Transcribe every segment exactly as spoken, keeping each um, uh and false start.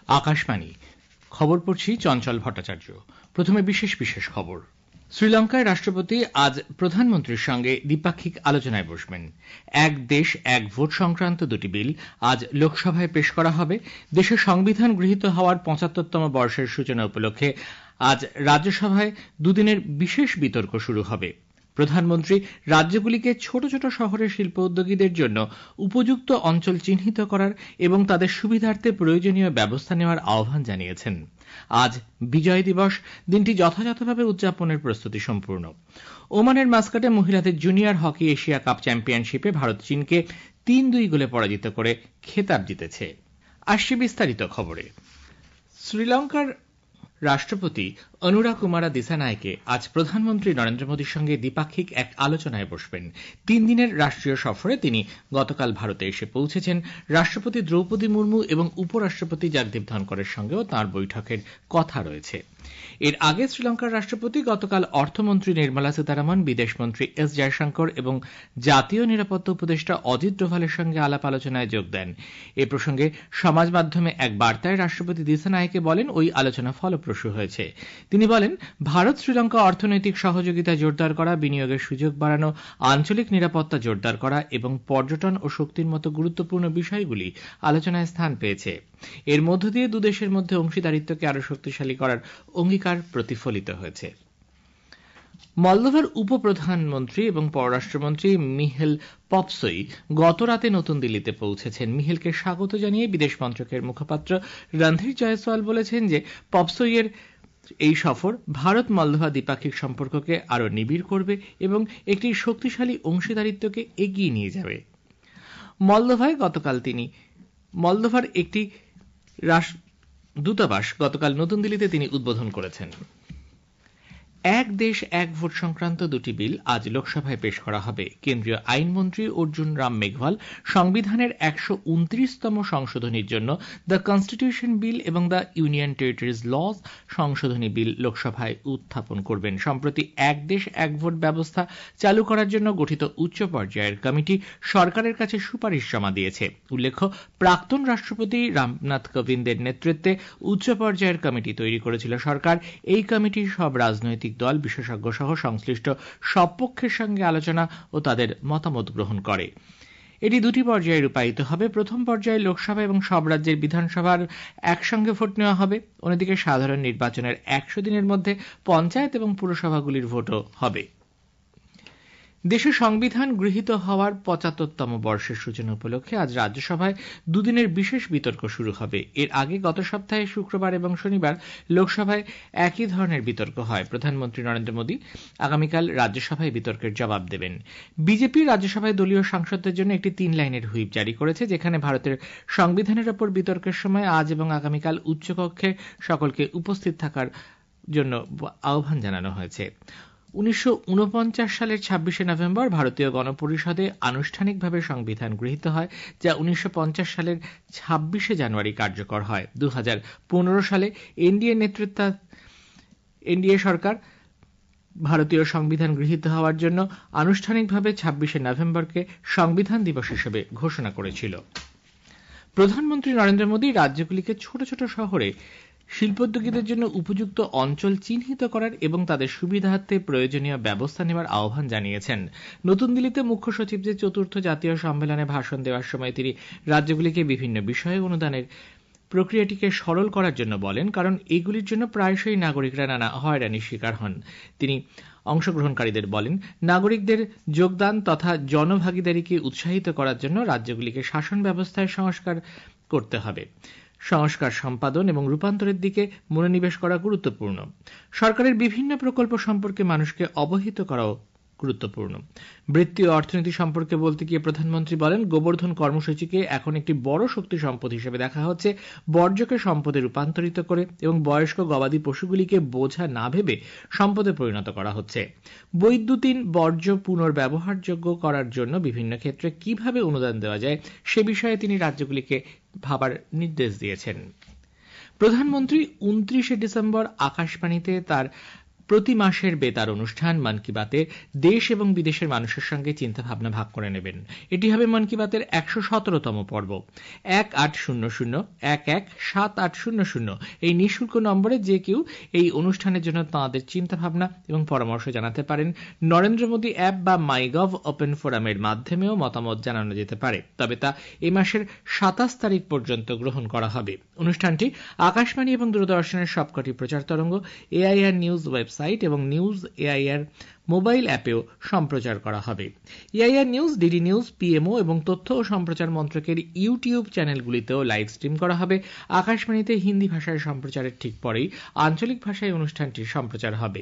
আকাশবাণী খবর পড়ছি চঞ্চল ভট্টাচার্য। প্রথমে বিশেষ বিশেষ খবর। শ্রীলঙ্কায় রাষ্ট্রপতি আজ প্রধানমন্ত্রীর সঙ্গে দ্বিপাক্ষিক আলোচনায় বসবেন। এক দেশ এক ভোট সংক্রান্ত দুটি বিল আজ লোকসভায় পেশ করা হবে। দেশের সংবিধান গৃহীত হওয়ার পঁচাত্তরতম বর্ষের সূচনা উপলক্ষে আজ রাজ্যসভায় দুদিনের বিশেষ বিতর্ক শুরু হবে। প্রধানমন্ত্রী রাজ্যগুলিকে ছোট ছোট শহরের শিল্প উদ্যোগীদের জন্য উপযুক্ত অঞ্চল চিহ্নিত করার এবং তাদের সুবিধার্থে প্রয়োজনীয় ব্যবস্থা নেওয়ার আহ্বান জানিয়েছেন। আজ বিজয় দিবস, দিনটি যথাযথভাবে উদযাপনের প্রস্তুতি সম্পূর্ণ। ওমানের মাস্কাটে মহিলাদের জুনিয়র হকি এশিয়া কাপ চ্যাম্পিয়নশিপে ভারত চীনকে তিন দুই গোলে পরাজিত করে খেতাব জিতেছে। আসছে বিস্তারিত খবরে। শ্রীলঙ্কার রাষ্ট্রপতি অনুরা কুমারা দিসানায়কে আজ প্রধানমন্ত্রী নরেন্দ্র মোদীর সঙ্গে দ্বিপাক্ষিক এক আলোচনায় বসবেন। তিন দিনের রাষ্ট্রীয় সফরে তিনি গতকাল ভারতে এসে পৌঁছেছেন। রাষ্ট্রপতি দ্রৌপদী মুর্মু এবং উপরাষ্ট্রপতি জগদীপ ধনকরের সঙ্গেও তাঁর বৈঠকের কথা রয়েছে। এর আগে শ্রীলঙ্কার রাষ্ট্রপতি গতকাল অর্থমন্ত্রী নির্মলা সীতারামন, বিদেশমন্ত্রী এস জয়শঙ্কর এবং জাতীয় নিরাপত্তা উপদেষ্টা অজিত ডোভালের সঙ্গে আলাপ আলোচনায় যোগ দেন। এ প্রসঙ্গে সমাজ মাধ্যমে এক বার্তায় রাষ্ট্রপতি দিসানায়কে বলেন, ওই আলোচনা ফলপ্রসূ হয়েছে। তিনি বলেন, ভারত শ্রীলঙ্কা অর্থনৈতিক সহযোগিতা জোরদার করা, বিনিয়োগের সুযোগ বাড়ানো, আঞ্চলিক নিরাপত্তা জোরদার করা এবং পর্যটন ও শক্তির মতো গুরুত্বপূর্ণ বিষয়গুলি আলোচনায় স্থান পেয়েছে। এর মধ্য দিয়ে দুদেশের মধ্যে অংশীদারিত্বকে আরও শক্তিশালী করার অঙ্গীকার প্রতিফলিত হয়েছে। মলদোভার উপপ্রধানমন্ত্রী এবং পররাষ্ট্রমন্ত্রী মিহেল পপসই গতরাতে নতুন দিল্লিতে পৌঁছেছেন। মিহেলকে স্বাগত জানিয়ে বিদেশ মন্ত্রকের মুখপাত্র রণধীর জয়সওয়াল বলেছেন যে পপসইয়ের এই সফর ভারত মলদোভা দ্বিপাক্ষিক সম্পর্ককে আরও নিবিড় করবে এবং একটি শক্তিশালী অংশীদারিত্বকে এগিয়ে নিয়ে যাবে। মলদোভায় গতকাল তিনি মলদোভার একটি দূতাবাস গতকাল নতুন দিল্লিতে তিনি উদ্বোধন করেছেন। এক দেশ এক ভোট সংক্রান্ত দুটি বিল আজ লোকসভায় পেশ করা হবে। কেন্দ্রীয় আইনমন্ত্রী অর্জুন রাম মেঘওয়াল সংবিধানের একশো উনত্রিশতম সংশোধনীর জন্য দ্য কনস্টিটিউশন বিল এবং দ্য ইউনিয়ন টেরিটরিজ লজ সংশোধনী বিল লোকসভায় উত্থাপন করবেন। সম্প্রতি এক দেশ এক ভোট ব্যবস্থা চালু করার জন্য গঠিত উচ্চ পর্যায়ের কমিটি সরকারের কাছে সুপারিশ জমা দিয়েছে। উল্লেখ্য, প্রাক্তন রাষ্ট্রপতি রামনাথ কোবিন্দের নেতৃত্বে উচ্চ পর্যায়ের কমিটি তৈরি করেছিল সরকার। এই কমিটি সব রাজনৈতিক দল, বিশেষজ্ঞ সহ সংশ্লিষ্ট সব পক্ষের সঙ্গে আলোচনা ও তাদের মতামত গ্রহণ করে। এটি দুটি পর্যায়ে রূপায়িত হবে। প্রথম পর্যায়ে লোকসভা এবং সব রাজ্যের বিধানসভার একসঙ্গে ভোট নেওয়া হবে। অন্যদিকে সাধারণ নির্বাচনের একশো দিনের মধ্যে পঞ্চায়েত এবং পুরসভাগুলির ভোটও হবে। দেশের সংবিধান গৃহীত হওয়ার পঁচাত্তরতম বর্ষের সূচনা উপলক্ষে আজ রাজ্যসভায় দুদিনের বিশেষ বিতর্ক শুরু হবে। এর আগে গত সপ্তাহে শুক্রবার এবং শনিবার লোকসভায় একই ধরনের বিতর্ক হয়। প্রধানমন্ত্রী নরেন্দ্র মোদী আগামীকাল রাজ্যসভায় বিতর্কের জবাব দেবেন। বিজেপি রাজ্যসভায় দলীয় সাংসদদের জন্য একটি তিন লাইনের হুইপ জারি করেছে, যেখানে ভারতের সংবিধানের ওপর বিতর্কের সময় আজ এবং আগামীকাল উচ্চকক্ষে সকলকে উপস্থিত থাকার জন্য আহ্বান জানানো হয়েছে। উনিশশো উনপঞ্চাশ সালের ছাব্বিশে নভেম্বর ভারতীয় গণপরিষদে আনুষ্ঠানিকভাবে সংবিধান গৃহীত হয়, যা উনিশশো পঞ্চাশ সালের ছাব্বিশে জানুয়ারি কার্যকর হয়। দু হাজার পনেরো সালে এনডিএ নেতৃত্ব এনডিএ সরকার ভারতীয় সংবিধান গৃহীত হওয়ার জন্য আনুষ্ঠানিকভাবে ছাব্বিশে নভেম্বরকে সংবিধান দিবস হিসেবে ঘোষণা করেছিল। প্রধানমন্ত্রী নরেন্দ্র মোদী রাজ্যগুলিকে ছোট ছোট শহরে শিল্পোদ্যোগীদের জন্য উপযুক্ত অঞ্চল চিহ্নিত করার এবং তাদের সুবিধার্থে প্রয়োজনীয় ব্যবস্থা নেওয়ার আহ্বান জানিয়েছেন। নতুন দিল্লিতে মুখ্য সচিবদের চতুর্থ জাতীয় সম্মেলনে ভাষণ দেওয়ার সময় তিনি রাজ্যগুলিকে বিভিন্ন বিষয়ে অনুদানের প্রক্রিয়াটিকে সরল করার জন্য বলেন, কারণ এগুলির জন্য প্রায়শই নাগরিকরা নানা হয়রানির শিকার হন। তিনি অংশগ্রহণকারীদের বলেন, নাগরিকদের যোগদান তথা জনভাগিদারিকে উৎসাহিত করার জন্য রাজ্যগুলিকে শাসন ব্যবস্থায় সংস্কার করতে হবে। সংস্কার সম্পাদন এবং রূপান্তরের দিকে মনোনিবেশ করা গুরুত্বপূর্ণ। সরকারের বিভিন্ন প্রকল্প সম্পর্কে মানুষকে অবহিত করাও গুরুত্বপূর্ণ। বৃত্তি ও অর্থনীতি সম্পর্কে বলতে গিয়ে প্রধানমন্ত্রী বলেন, গোবর্ধন কর্মসূচিকে এখন একটি বড় শক্তি সম্পদ হিসেবে দেখা হচ্ছে। বর্জ্যকে সম্পদে রূপান্তরিত করে এবং বয়স্ক গবাদি পশুগুলিকে বোঝা না ভেবে সম্পদে পরিণত করা হচ্ছে। বৈদ্যুতিন বর্জ্য পুনর্ব্যবহারযোগ্য করার জন্য বিভিন্ন ক্ষেত্রে কিভাবে অনুদান দেওয়া যায় সে বিষয়ে তিনি রাজ্যগুলিকে ভাবার নির্দেশ দিয়েছেন। প্রধানমন্ত্রী উনত্রিশে ডিসেম্বর আকাশবাণীতে তার প্রতি মাসের বেতার অনুষ্ঠান মন কি বাতে দেশ এবং বিদেশের মানুষের সঙ্গে চিন্তা ভাবনা ভাগ করে নেবেন। এটি হবে মন কি বাতের একশো সতেরোতম পর্ব। এক আট শূন্য শূন্য এক এক সাত আট শূন্য শূন্য এই নিঃশুল্ক নম্বরে যে কেউ এই অনুষ্ঠানের জন্য তাঁদের চিন্তা ভাবনা এবং পরামর্শ জানাতে পারেন। নরেন্দ্র মোদী অ্যাপ বা মাইগভ ওপেন ফোরামের মাধ্যমেও মতামত জানানো যেতে পারে, তবে তা এ মাসের সাতাশ তারিখ পর্যন্ত গ্রহণ করা হবে। অনুষ্ঠানটি আকাশবাণী এবং দূরদর্শনের সবকটি প্রচার তরঙ্গ, এআইআর নিউজ ওয়েবসাইট এবং নিউজ এআইআর মোবাইল অ্যাপেও সম্প্রচার করা হবে। AIR news, DD news, PMO এবং তথ্য ও সম্প্রচার মন্ত্রকের ইউটিউব চ্যানেলগুলিতেও লাইভ স্ট্রিম করা হবে। আকাশবাণীতে হিন্দি ভাষায় সম্প্রচারের ঠিক পরেই আঞ্চলিক ভাষায় অনুষ্ঠানটির সম্প্রচার হবে।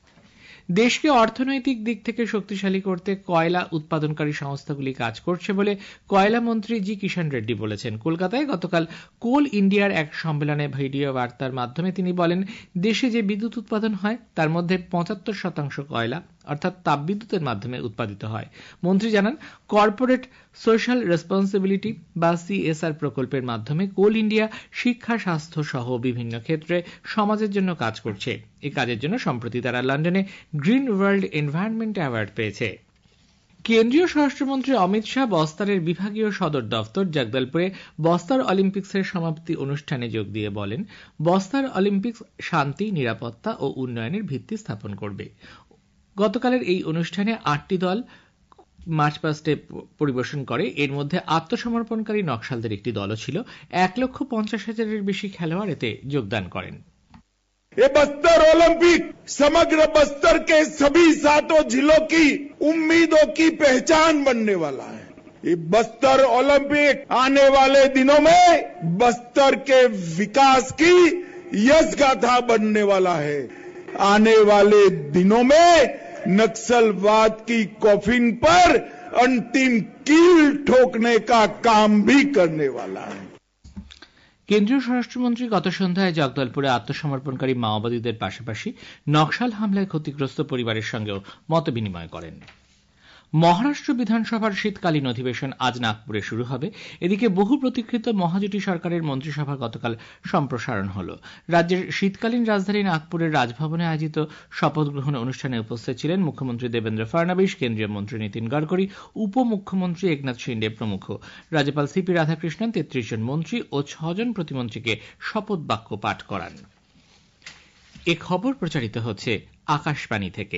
দেশকে অর্থনৈতিক দিক থেকে শক্তিশালী করতে কয়লা উৎপাদনকারী সংস্থাগুলি কাজ করছে বলে কয়লা মন্ত্রী জি কিষাণ রেড্ডি বলেছেন। কলকাতায় গতকাল কোল ইন্ডিয়ার এক সম্মেলনে ভিডিও বার্তার মাধ্যমে তিনি বলেন, দেশে যে বিদ্যুৎ উৎপাদন হয় তার মধ্যে পঁচাত্তর শতাংশ কয়লা অর্থাৎ তাপবিদ্যুতের মাধ্যমে উৎপাদিত হয়। মন্ত্রী জানান, কর্পোরেট সোশ্যাল রেসপন্সিবিলিটি বা সিএসআর প্রকল্পের মাধ্যমে কোল ইন্ডিয়া শিক্ষা, স্বাস্থ্য সহ বিভিন্ন ক্ষেত্রে সমাজের জন্য কাজ করছে। এই কাজের জন্য সম্প্রতি তারা লন্ডনে গ্রিন ওয়ার্ল্ড এনভায়রনমেন্ট অ্যাওয়ার্ড পেয়েছে। কেন্দ্রীয় স্বরাষ্ট্রমন্ত্রী অমিত শাহ বস্তারের বিভাগীয় সদর দফতর জগদলপুরে বস্তার অলিম্পিক্সের সমাপ্তি অনুষ্ঠানে যোগ দিয়ে বলেন, বস্তার অলিম্পিক্স শান্তি, নিরাপত্তা ও উন্নয়নের ভিত্তি স্থাপন করবে। গতকালের এই অনুষ্ঠানে আটটি দল মার্চ পাস্টে পরিবেশন করে। এর মধ্যে আত্মসমর্পণকারী নকশালদের একটি দলও ছিল। এক লক্ষ পঞ্চাশ হাজারের বেশি খেলোয়াড় এতে যোগদান করেন। ये बस्तर ओलंपिक समग्र बस्तर के सभी सातों जिलों की उम्मीदों की पहचान बनने वाला है। ये बस्तर ओलंपिक आने वाले दिनों में बस्तर के विकास की यश गाथा बनने वाला है। आने वाले दिनों में नक्सलवाद की कॉफिन पर अंतिम कील ठोकने का काम भी करने वाला है। কেন্দ্রীয় স্বরাষ্ট্রমন্ত্রী গত সন্ধ্যায় জগদলপুরে আত্মসমর্পণকারী মাওবাদীদের পাশাপাশি নকশাল হামলায় ক্ষতিগ্রস্ত পরিবারের সঙ্গেও মতবিনিময় করেন। মহারাষ্ট্র বিধানসভার শীতকালীন অধিবেশন আজ নাগপুরে শুরু হবে। এদিকে বহু প্রতীক্ষিত মহাজোটী সরকারের মন্ত্রিসভা গতকাল সম্প্রসারণ হল। রাজ্যের শীতকালীন রাজধানী নাগপুরের রাজভবনে আয়োজিত শপথ গ্রহণ অনুষ্ঠানে উপস্থিত ছিলেন মুখ্যমন্ত্রী দেবেন্দ্র ফডনবিস, কেন্দ্রীয় মন্ত্রী নীতিন গডকরি, উপমুখ্যমন্ত্রী একনাথ শিন্ডে প্রমুখ। রাজ্যপাল সিপি রাধাকৃষ্ণন তেত্রিশ জন মন্ত্রী ও ছজন প্রতিমন্ত্রীকে শপথ বাক্য পাঠ করান। এ খবর প্রচারিত হচ্ছে আকাশবাণী থেকে।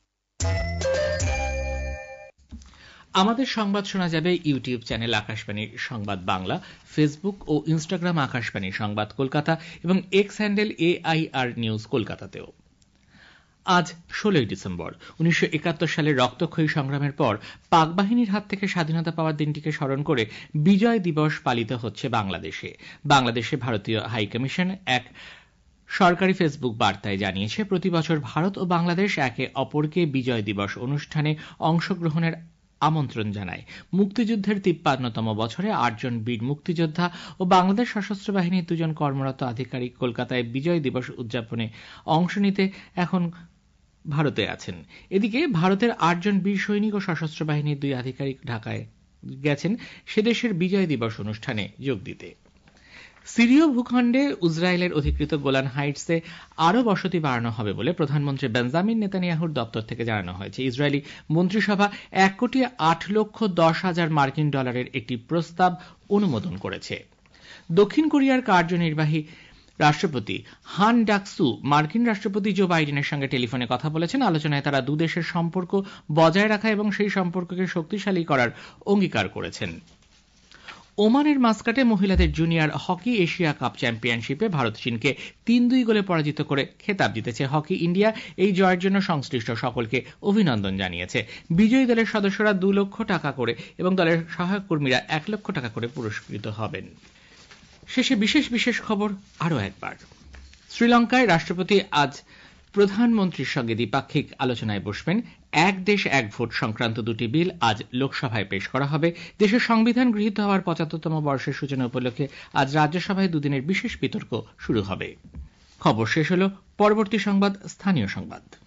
আমাদের সংবাদ শোনা যাবে ইউটিউব চ্যানেল আকাশবাণীর সংবাদ বাংলা, ফেসবুক ও ইনস্টাগ্রাম আকাশবাণী সংবাদ কলকাতা এবং এক্স হ্যান্ডেল এআইআর নিউজ কলকাতাতেও। আজ ষোলোই ডিসেম্বর উনিশশো একাত্তর সালের রক্তক্ষয়ী সংগ্রামের পর পাক বাহিনীর হাত থেকে স্বাধীনতা পাওয়ার দিনটিকে স্মরণ করে বিজয় দিবস পালিত হচ্ছে বাংলাদেশে। বাংলাদেশে ভারতীয় হাইকমিশন এক সরকারি ফেসবুক বার্তায় জানিয়েছে, প্রতি বছর ভারত ও বাংলাদেশ একে অপরকে বিজয় দিবস অনুষ্ঠানে অংশগ্রহণের আমন্ত্রণ জানায়। মুক্তিযুদ্ধের তিপ্পান্নতম বছরে আটজন বীর মুক্তিযোদ্ধা ও বাংলাদেশ সশস্ত্র বাহিনীর দুজন কর্মরত আধিকারিক কলকাতায় বিজয় দিবস উদযাপনে অংশ নিতে এখন ভারতে আছেন। এদিকে ভারতের আটজন বীর সৈনিক ও সশস্ত্র বাহিনীর দুই আধিকারিক ঢাকায় গেছেন সেদেশের বিজয় দিবস অনুষ্ঠানে যোগ দিতে। সিরীয় ভূখণ্ডে ইসরায়েলের অধিকৃত গোলান হাইটসে আরও বসতি বাড়ানো হবে বলে প্রধানমন্ত্রী বেঞ্জামিন নেতানিয়াহুর দপ্তর থেকে জানানো হয়েছে। ইসরায়েলি মন্ত্রিসভা এক কোটি আট লক্ষ দশ হাজার মার্কিন ডলারের একটি প্রস্তাব অনুমোদন করেছে। দক্ষিণ কোরিয়ার কার্যনির্বাহী রাষ্ট্রপতি হান ডাকসু মার্কিন রাষ্ট্রপতি জো বাইডেনের সঙ্গে টেলিফোনে কথা বলেছেন। আলোচনায় তারা দুদেশের সম্পর্ক বজায় রাখা এবং সেই সম্পর্ককে শক্তিশালী করার অঙ্গীকার করেছেন। ওমানের মাস্কাটে মহিলাদের জুনিয়র হকি এশিয়া কাপ চ্যাম্পিয়নশিপে ভারত চীনকে তিন দুই গোলে পরাজিত করে খেতাব জিতেছে। হকি ইন্ডিয়া এই জয়ের জন্য সংশ্লিষ্ট সকলকে অভিনন্দন জানিয়েছে। বিজয়ী দলের সদস্যরা দু লক্ষ টাকা করে এবং দলের সহায়ক কর্মীরা এক লক্ষ টাকা করে পুরস্কৃত হবেন। শেষে বিশেষ বিশেষ খবর আরও একবার। শ্রীলঙ্কায় রাষ্ট্রপতি আজ প্রধানমন্ত্রীর সঙ্গে দ্বিপাক্ষিক আলোচনায় বসবেন। এক দেশ এক ভোট সংক্রান্ত দুটি বিল আজ লোকসভায় পেশ করা হবে। দেশের সংবিধান গৃহীত হওয়ার পঁচাত্তরতম বর্ষের সূচনা উপলক্ষে আজ রাজ্যসভায় দুদিনের বিশেষ বিতর্ক শুরু হবে। খবর শেষ হল। পরবর্তী সংবাদ স্থানীয় সংবাদ।